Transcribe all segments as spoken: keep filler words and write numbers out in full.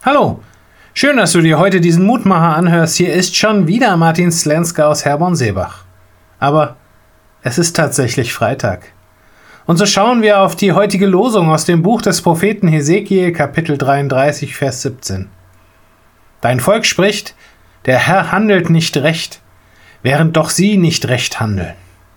Hallo, schön, dass du dir heute diesen Mutmacher anhörst. Hier ist schon wieder Martin Slenska aus Herborn-Seebach. Aber es ist tatsächlich Freitag. Und so schauen wir auf die heutige Losung aus dem Buch des Propheten Hesekiel, Kapitel dreiunddreißig, Vers siebzehn. Dein Volk spricht, der Herr handelt nicht recht, während doch sie nicht recht handeln.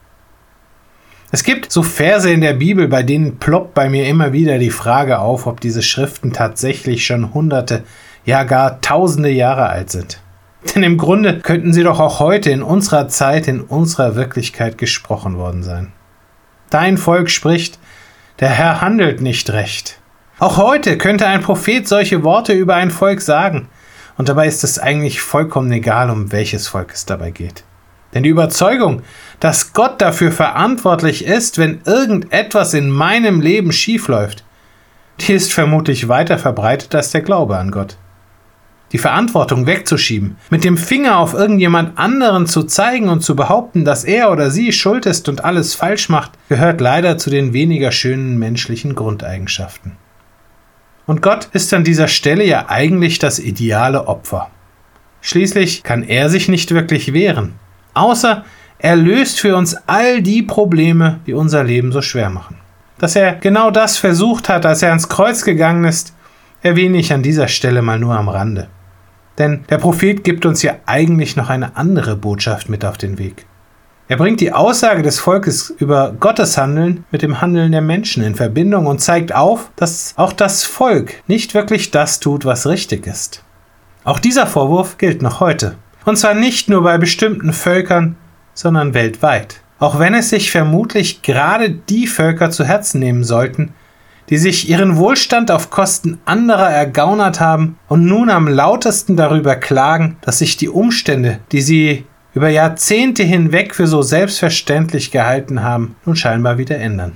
Es gibt so Verse in der Bibel, bei denen ploppt bei mir immer wieder die Frage auf, ob diese Schriften tatsächlich schon hunderte, ja gar tausende Jahre alt sind. Denn im Grunde könnten sie doch auch heute in unserer Zeit, in unserer Wirklichkeit gesprochen worden sein. Dein Volk spricht, der Herr handelt nicht recht. Auch heute könnte ein Prophet solche Worte über ein Volk sagen. Und dabei ist es eigentlich vollkommen egal, um welches Volk es dabei geht. Denn die Überzeugung, dass Gott dafür verantwortlich ist, wenn irgendetwas in meinem Leben schiefläuft, die ist vermutlich weiter verbreitet als der Glaube an Gott. Die Verantwortung wegzuschieben, mit dem Finger auf irgendjemand anderen zu zeigen und zu behaupten, dass er oder sie schuld ist und alles falsch macht, gehört leider zu den weniger schönen menschlichen Grundeigenschaften. Und Gott ist an dieser Stelle ja eigentlich das ideale Opfer. Schließlich kann er sich nicht wirklich wehren. Außer er löst für uns all die Probleme, die unser Leben so schwer machen. Dass er genau das versucht hat, als er ans Kreuz gegangen ist, erwähne ich an dieser Stelle mal nur am Rande. Denn der Prophet gibt uns ja eigentlich noch eine andere Botschaft mit auf den Weg. Er bringt die Aussage des Volkes über Gottes Handeln mit dem Handeln der Menschen in Verbindung und zeigt auf, dass auch das Volk nicht wirklich das tut, was richtig ist. Auch dieser Vorwurf gilt noch heute. Und zwar nicht nur bei bestimmten Völkern, sondern weltweit. Auch wenn es sich vermutlich gerade die Völker zu Herzen nehmen sollten, die sich ihren Wohlstand auf Kosten anderer ergaunert haben und nun am lautesten darüber klagen, dass sich die Umstände, die sie über Jahrzehnte hinweg für so selbstverständlich gehalten haben, nun scheinbar wieder ändern.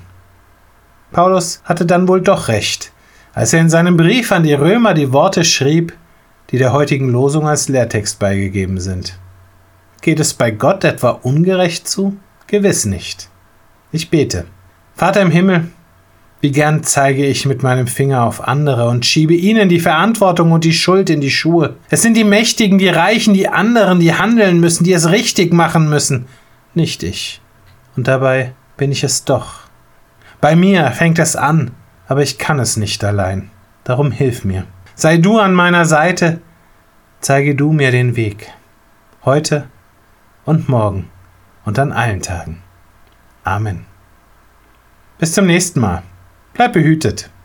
Paulus hatte dann wohl doch recht, als er in seinem Brief an die Römer die Worte schrieb, die der heutigen Losung als Lehrtext beigegeben sind. Geht es bei Gott etwa ungerecht zu? Gewiss nicht. Ich bete. Vater im Himmel, wie gern zeige ich mit meinem Finger auf andere und schiebe ihnen die Verantwortung und die Schuld in die Schuhe. Es sind die Mächtigen, die Reichen, die anderen, die handeln müssen, die es richtig machen müssen. Nicht ich. Und dabei bin ich es doch. Bei mir fängt es an, aber ich kann es nicht allein. Darum hilf mir. Sei du an meiner Seite, zeige du mir den Weg. Heute und morgen und an allen Tagen. Amen. Bis zum nächsten Mal. Bleib behütet.